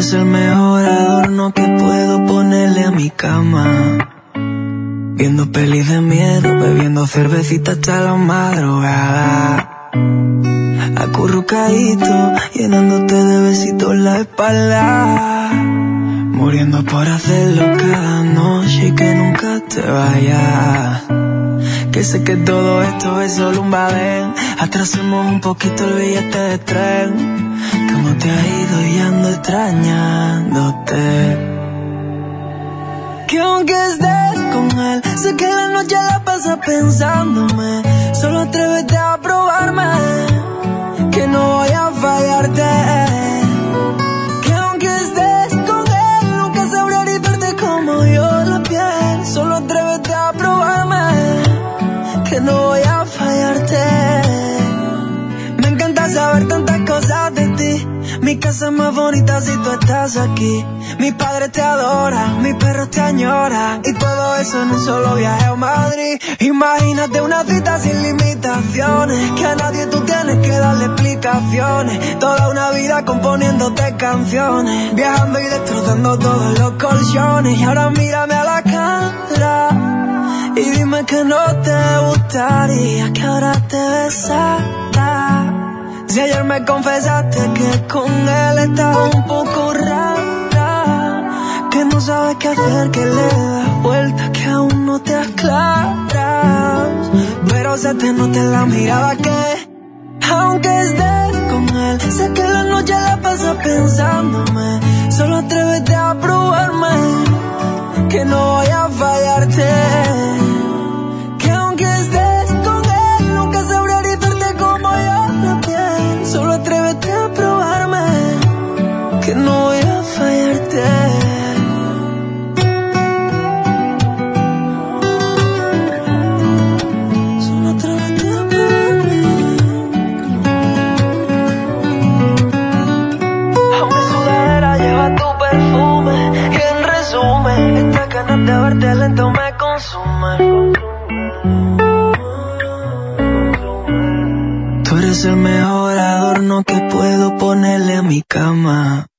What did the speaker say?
eres el mejor adorno que puedo ponerle a mi cama. Viendo pelis de miedo, bebiendo cervecita hasta la madrugada. Acurrucadito, llenándote de besitos la espalda. Muriendo por hacerlo cada noche y que nunca te vayas. Que sé que todo esto es solo un badén. Atrasemos un poquito el billete de tren. Cómo te ha ido y ando extrañándote. Que aunque estés con él, sé que la noche la pasas pensándome. Solo atrévete a probarme, que no voy a fallarte. Que aunque estés con él, nunca sabré erizarte como yo la piel. Solo atrévete a probarme, que no voy a fallarte. Me encanta saber tantas cosas de ti. Mi casa es más bonita si tú estás aquí. Mi padre te adora, mi perro te añora. Y todo eso en un solo viaje a Madrid. Imagínate una cita sin limitaciones, que a nadie tú tienes que darle explicaciones. Toda una vida componiéndote canciones, viajando y destrozando todos los colchones. Y ahora mírame a la cara y dime que no te gustaría que ahora te besara. Si ayer me confesaste que con él estás un poco rara, que no sabes qué hacer, que le das vueltas, que aún no te aclaras. Pero se te nota en la mirada que, aunque estés con él, sé que la noche la pasas pensándome. Solo atrévete a probarme, que no voy a fallarte. Que aunque estés con él, nunca sabré erizarte como yo la piel. Solo atrévete a probarme, que no voy a fallarte. Solo atrévete a probarme. A mi sudadera lleva tu perfume y en resumen, estas ganas de verte lento me consumen. Tú eres el mejor adorno que puedo ponerle a mi cama.